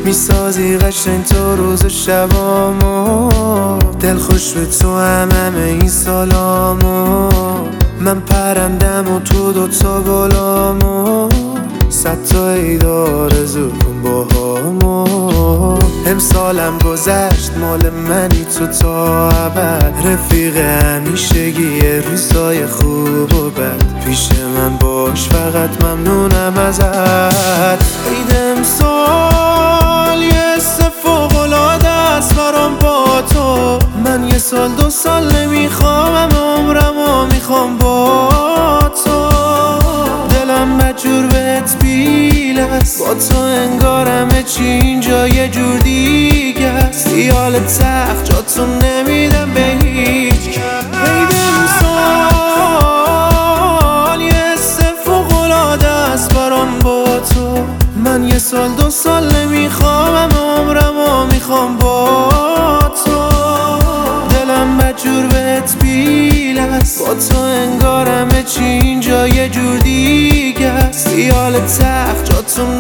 میسازی قشنگ تو روز و شبامو، دل خوش به تو همه این سالامو. من پرندم و تو دوتا گلامو، 100 تا عید آرزو کن باهامو. امسالم گذشت مال منی تو تا ابد، رفیق همیشگی روزای خوب و بد. پیش من باش فقط ممنونم ازت. عید امسال یه حس فوق‌العاده است برام با تو. من 1 سال 2 سال نمیخوام، همه عمرمو میخوام با تو. دلم مجبور بهت بیل است، با تو انگار همه چی اینجا یه جور دیگه است. خیال تخت جاتو نمیدم به هیچ کس. عید امسال یه حس فوق‌العاده است برام با تو. من 1 سال 2 سال نمیخوام، همه عمرمو میخوام با تو. دلم مجبور بهت بیل است، با تو انگار همه چی اینجا یه جور دیگه است. خیال تخت جاتو